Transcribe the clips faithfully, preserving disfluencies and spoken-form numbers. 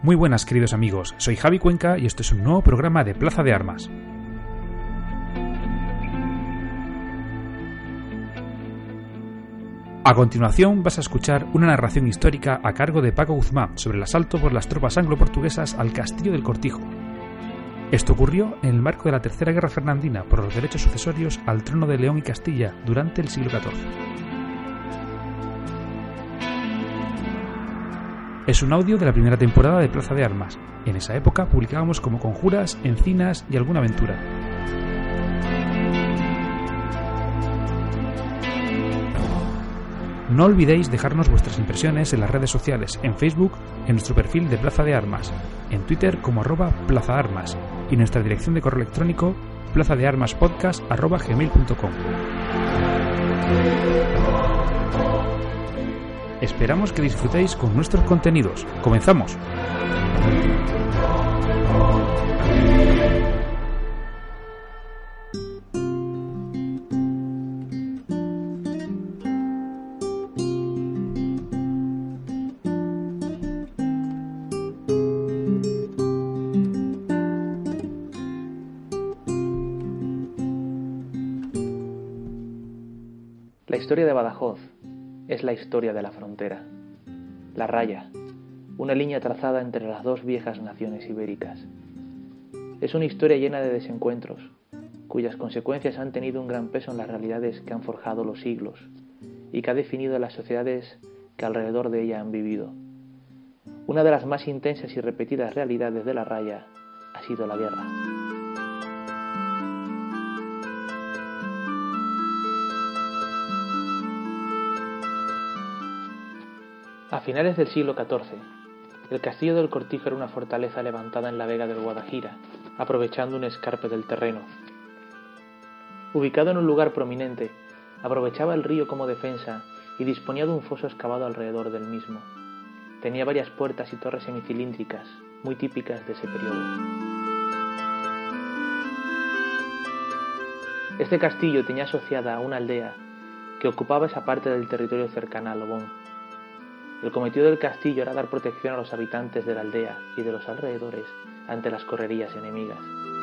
Muy buenas, queridos amigos, soy Javi Cuenca y esto es un nuevo programa de Plaza de Armas. A continuación vas a escuchar una narración histórica a cargo de Paco Guzmán sobre el asalto por las tropas anglo-portuguesas al Castillo del Cortijo. Esto ocurrió en el marco de la Tercera Guerra Fernandina por los derechos sucesorios al trono de León y Castilla durante el siglo catorce. Es un audio de la primera temporada de Plaza de Armas. En esa época publicábamos como Conjuras, Encinas y alguna aventura. No olvidéis dejarnos vuestras impresiones en las redes sociales, en Facebook, en nuestro perfil de Plaza de Armas, en Twitter como arroba plazaarmas y en nuestra dirección de correo electrónico plazadearmaspodcast arroba gmail punto com. Esperamos que disfrutéis con nuestros contenidos. ¡Comenzamos! La historia de Badajoz es la historia de la frontera. La raya, una línea trazada entre las dos viejas naciones ibéricas. Es una historia llena de desencuentros, cuyas consecuencias han tenido un gran peso en las realidades que han forjado los siglos y que ha definido las sociedades que alrededor de ella han vivido. Una de las más intensas y repetidas realidades de la raya ha sido la guerra. A finales del siglo catorce, el Castillo del Cortijo era una fortaleza levantada en la vega del Guadajira, aprovechando un escarpe del terreno. Ubicado en un lugar prominente, aprovechaba el río como defensa y disponía de un foso excavado alrededor del mismo. Tenía varias puertas y torres semicilíndricas, muy típicas de ese periodo. Este castillo tenía asociada a una aldea que ocupaba esa parte del territorio cercana a Lobón. El cometido del castillo era dar protección a los habitantes de la aldea y de los alrededores ante las correrías enemigas.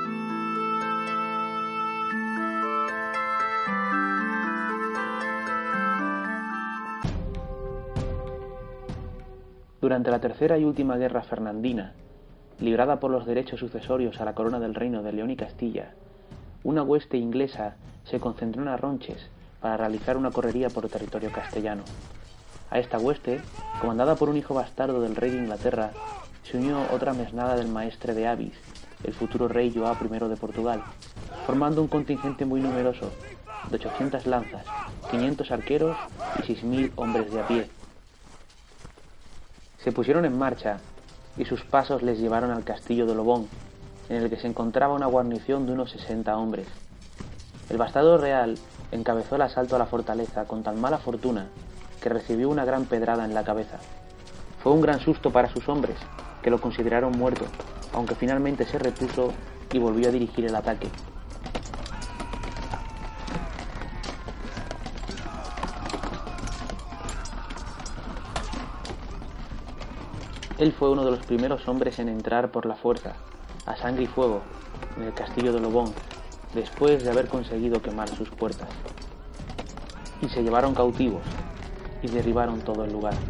Durante la tercera y última guerra fernandina, librada por los derechos sucesorios a la corona del reino de León y Castilla, una hueste inglesa se concentró en Arronches para realizar una correría por territorio castellano. A esta hueste, comandada por un hijo bastardo del rey de Inglaterra, se unió otra mesnada del maestre de Avis, el futuro rey João primero de Portugal, formando un contingente muy numeroso de ochocientas lanzas, quinientos arqueros y seis mil hombres de a pie. Se pusieron en marcha y sus pasos les llevaron al castillo de Lobón, en el que se encontraba una guarnición de unos sesenta hombres. El bastardo real encabezó el asalto a la fortaleza con tan mala fortuna que recibió una gran pedrada en la cabeza. Fue un gran susto para sus hombres, que lo consideraron muerto, aunque finalmente se repuso y volvió a dirigir el ataque. Él fue uno de los primeros hombres en entrar por la fuerza, a sangre y fuego, en el castillo de Lobón, después de haber conseguido quemar sus puertas. Y se llevaron cautivos, y derribaron todo el lugar.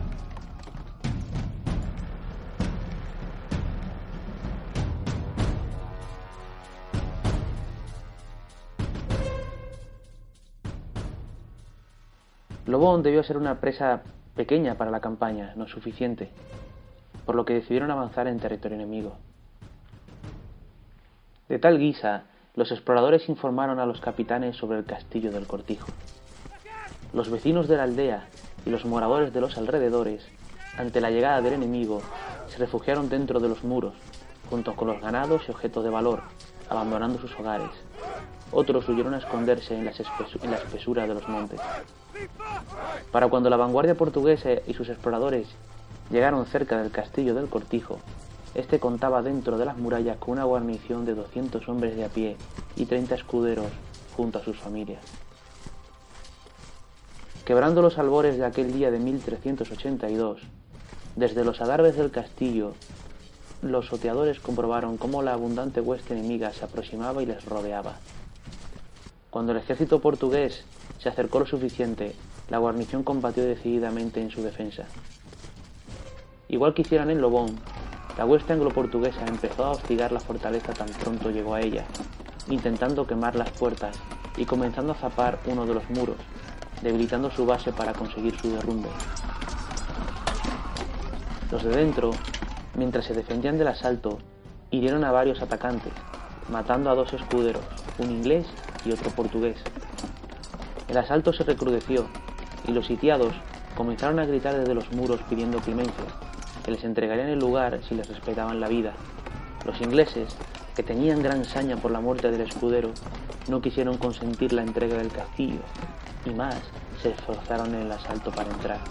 Lobón debió ser una presa pequeña para la campaña, no suficiente, por lo que decidieron avanzar en territorio enemigo. De tal guisa, los exploradores informaron a los capitanes sobre el Castillo del Cortijo. Los vecinos de la aldea y los moradores de los alrededores, ante la llegada del enemigo, se refugiaron dentro de los muros, junto con los ganados y objetos de valor, abandonando sus hogares. Otros huyeron a esconderse en, las espesu- en la espesura de los montes. Para cuando la vanguardia portuguesa y sus exploradores llegaron cerca del Castillo del Cortijo, este contaba dentro de las murallas con una guarnición de doscientos hombres de a pie y treinta escuderos junto a sus familias. Quebrando los albores de aquel día de mil trescientos ochenta y dos, desde los adarves del castillo, los soteadores comprobaron cómo la abundante hueste enemiga se aproximaba y les rodeaba. Cuando el ejército portugués se acercó lo suficiente, la guarnición combatió decididamente en su defensa. Igual que hicieron en Lobón, la hueste anglo-portuguesa empezó a hostigar la fortaleza tan pronto llegó a ella, intentando quemar las puertas y comenzando a zapar uno de los muros, debilitando su base para conseguir su derrumbe. Los de dentro, mientras se defendían del asalto, hirieron a varios atacantes, matando a dos escuderos, un inglés y otro portugués. El asalto se recrudeció y los sitiados comenzaron a gritar desde los muros pidiendo clemencia, que les entregarían el lugar si les respetaban la vida. Los ingleses, que tenían gran saña por la muerte del escudero, no quisieron consentir la entrega del castillo, y más se esforzaron en el asalto para entrar.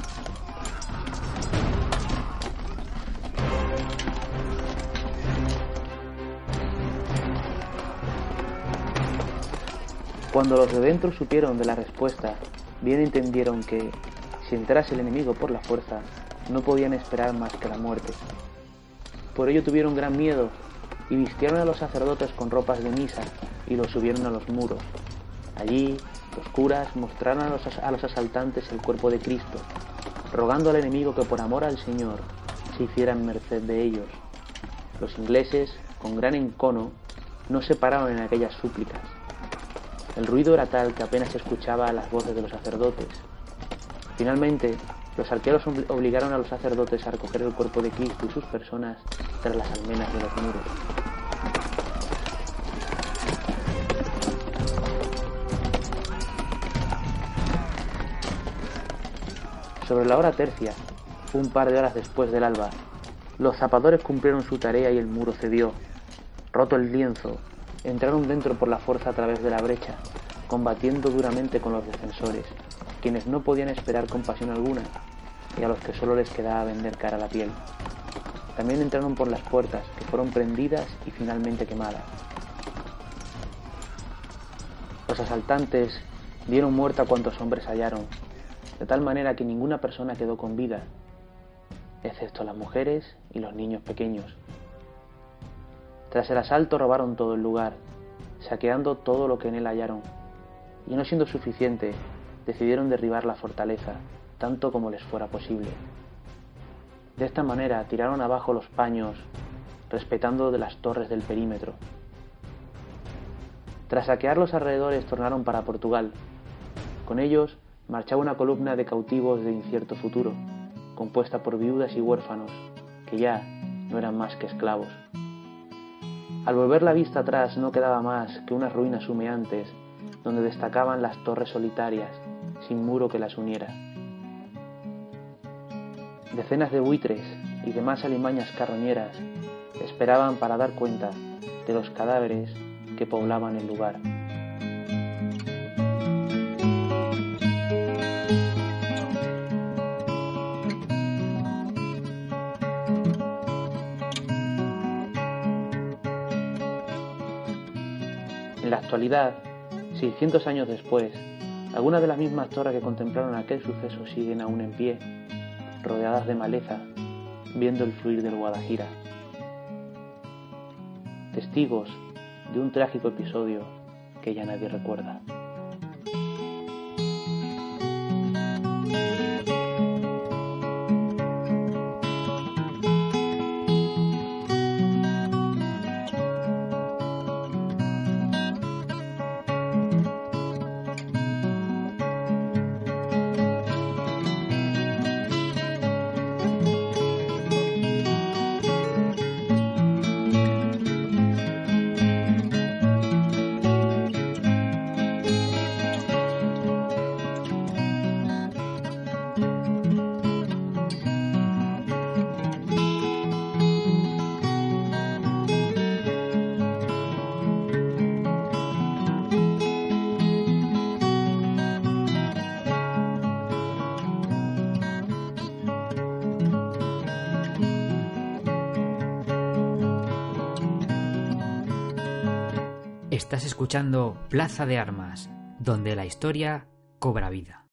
Cuando los de dentro supieron de la respuesta, bien entendieron que, si entrase el enemigo por la fuerza, no podían esperar más que la muerte. Por ello tuvieron gran miedo y vistieron a los sacerdotes con ropas de misa y los subieron a los muros. Allí, los curas mostraron a los, a los asaltantes el cuerpo de Cristo, rogando al enemigo que por amor al Señor se hicieran merced de ellos. Los ingleses, con gran encono, no se pararon en aquellas súplicas. El ruido era tal que apenas se escuchaba las voces de los sacerdotes. Finalmente, los arqueros obligaron a los sacerdotes a recoger el cuerpo de Cristo y sus personas tras las almenas de los muros. Sobre la hora tercia, un par de horas después del alba, los zapadores cumplieron su tarea y el muro cedió. Roto el lienzo, entraron dentro por la fuerza a través de la brecha, combatiendo duramente con los defensores, quienes no podían esperar compasión alguna, y a los que solo les quedaba vender cara a la piel. También entraron por las puertas, que fueron prendidas y finalmente quemadas. Los asaltantes dieron muerte a cuantos hombres hallaron, de tal manera que ninguna persona quedó con vida, excepto las mujeres y los niños pequeños. Tras el asalto robaron todo el lugar, saqueando todo lo que en él hallaron, y no siendo suficiente, decidieron derribar la fortaleza, tanto como les fuera posible. De esta manera tiraron abajo los paños, respetando de las torres del perímetro. Tras saquear los alrededores tornaron para Portugal. Con ellos marchaba una columna de cautivos de incierto futuro, compuesta por viudas y huérfanos, que ya no eran más que esclavos. Al volver la vista atrás no quedaba más que unas ruinas humeantes, donde destacaban las torres solitarias, sin muro que las uniera. Decenas de buitres y demás alimañas carroñeras esperaban para dar cuenta de los cadáveres que poblaban el lugar. En la actualidad, seiscientos años después, algunas de las mismas torres que contemplaron aquel suceso siguen aún en pie, rodeadas de maleza, viendo el fluir del Guadajira. Testigos de un trágico episodio que ya nadie recuerda. Estás escuchando Plaza de Armas, donde la historia cobra vida.